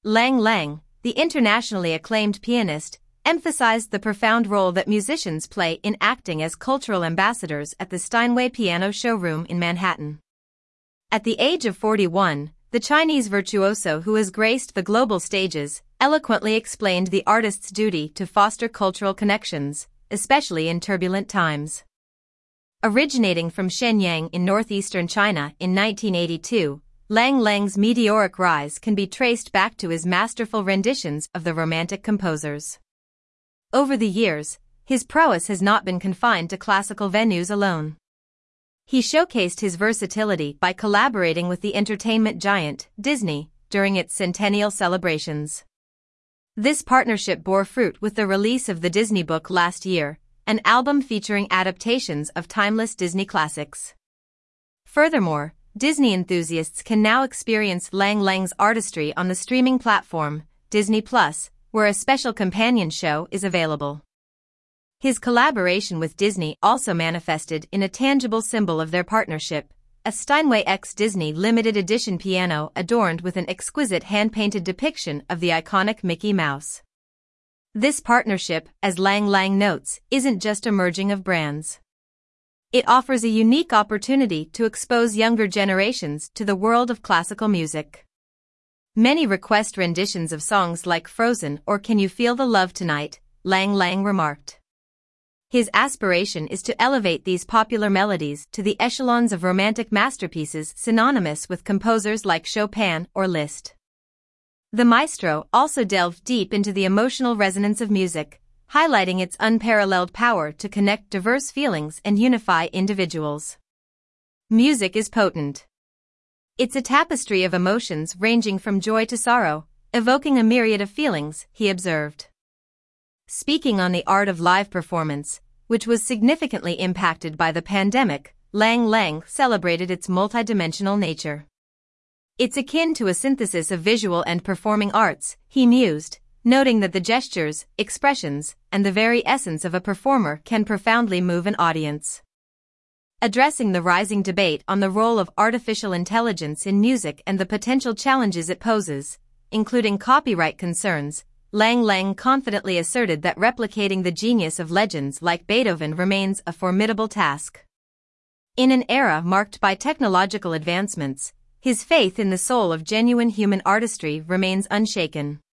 Lang Lang, the internationally acclaimed pianist, emphasized the profound role that musicians play in acting as cultural ambassadors at the Steinway Piano Showroom in Manhattan. At the age of 41, the Chinese virtuoso who has graced the global stages eloquently explained the artist's duty to foster cultural connections, especially in turbulent times. Originating from Shenyang in northeastern China in 1982, Lang Lang's meteoric rise can be traced back to his masterful renditions of the Romantic composers. Over the years, his prowess has not been confined to classical venues alone. He showcased his versatility by collaborating with the entertainment giant, Disney, during its centennial celebrations. This partnership bore fruit with the release of the Disney Book last year, an album featuring adaptations of timeless Disney classics. Furthermore, Disney enthusiasts can now experience Lang Lang's artistry on the streaming platform, Disney+, where a special companion show is available. His collaboration with Disney also manifested in a tangible symbol of their partnership, a Steinway X Disney limited edition piano adorned with an exquisite hand-painted depiction of the iconic Mickey Mouse. This partnership, as Lang Lang notes, isn't just a merging of brands. It offers a unique opportunity to expose younger generations to the world of classical music. Many request renditions of songs like Frozen or Can You Feel the Love Tonight, Lang Lang remarked. His aspiration is to elevate these popular melodies to the echelons of romantic masterpieces synonymous with composers like Chopin or Liszt. The maestro also delved deep into the emotional resonance of music, highlighting its unparalleled power to connect diverse feelings and unify individuals. Music is potent. It's a tapestry of emotions ranging from joy to sorrow, evoking a myriad of feelings, he observed. Speaking on the art of live performance, which was significantly impacted by the pandemic, Lang Lang celebrated its multidimensional nature. It's akin to a synthesis of visual and performing arts, he mused, noting that the gestures, expressions, and the very essence of a performer can profoundly move an audience. Addressing the rising debate on the role of artificial intelligence in music and the potential challenges it poses, including copyright concerns, Lang Lang confidently asserted that replicating the genius of legends like Beethoven remains a formidable task. In an era marked by technological advancements, his faith in the soul of genuine human artistry remains unshaken.